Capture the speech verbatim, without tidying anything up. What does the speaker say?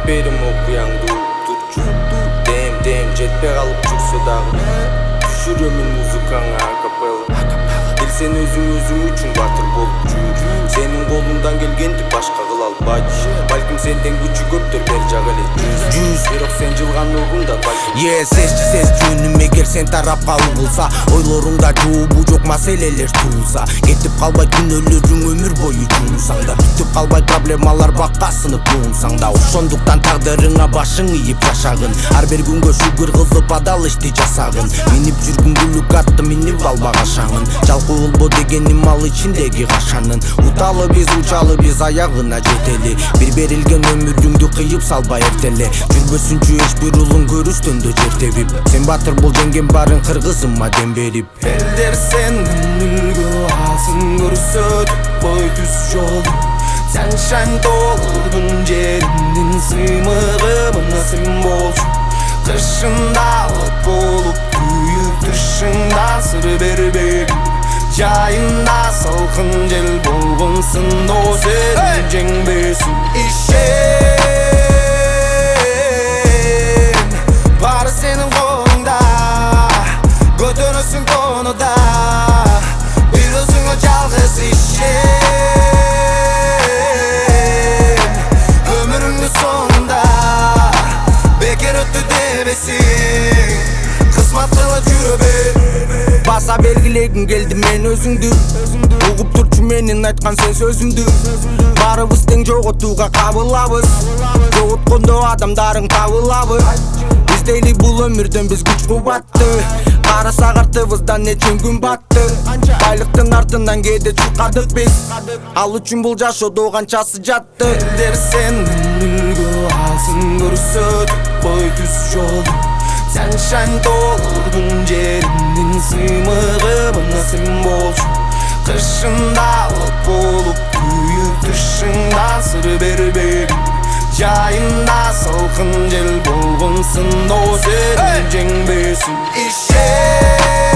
кетпедим окуяңды уктурчу дем дем жетпей калып жүрсө дагы түшүрөмүн музыкаңа акапелла бир сен өзүң өзүң үчүн батыр болуп жүр сенин колуңдан келгенди башка кыла албайчы балким сенден күчү көптөр бер жак эле жүз бирок сен жылган урунда балким е сезчи сез жөнүм эгер сен тарапка угулса ойлоруңда жообу жок маселелер туулса кетип калбай күнөөлөрүң өмүр бою жуунсаң да бүтүп калбай проблемалар бакка сынып жуунсаң да ошондуктан тагдырыңа башың ийип жашагын ар бир күнгө шүгүр кылып адал ишти жасагын минип жүргүн бүлүк атты минип алба кашаңын жалкоо болбо дегеним ал ичиндеги кашанын уталы биз учалы биз аягына жетели бир берилген өмүрүңдү кыйып салба эртеле жүрбөсүнчү эч бир улуң көрүстөндө жер тебип сен батыр бол жеңген барын кыргызыма дем берип элдер сенден үлгү алсын көрсөтүп кой түз жолду Sunshine толдун жериндин сыймыгымына сен болчу кышында от болуп күйүп тышыңда сыр бербегин жайында салкын жел болгонсун о сен жеңбесин ишен баары сенин колуңда көтөрөсүң конуда бир өзүңө жалгыз ишен өмүрүңдүн соңунда бекер өттү дебесиң кызмат кылып жүрө бер баса белгилегим келди мен өзүңдү угуп турчу менин айткан сен сөзүңдү баарыбыз тең жоготууга кабылабыз жоготкондо адамдарың табылабы издейли бул өмүрдөн биз күч кубатты карасак артыбыздан нече күн батты байлыктын артынан кээде чуркадык биз ал үчүн бул жашоодо канчасы жатты элдер сенден үлгү алсын көрсөтүп кой түз жолду Sunshine толдун жериндин сыймыгымына сен болчу кышында от болуп күйүп тышыңда сыр бербегин жайында салкын жел болгонсун о сен жеңбесин ишен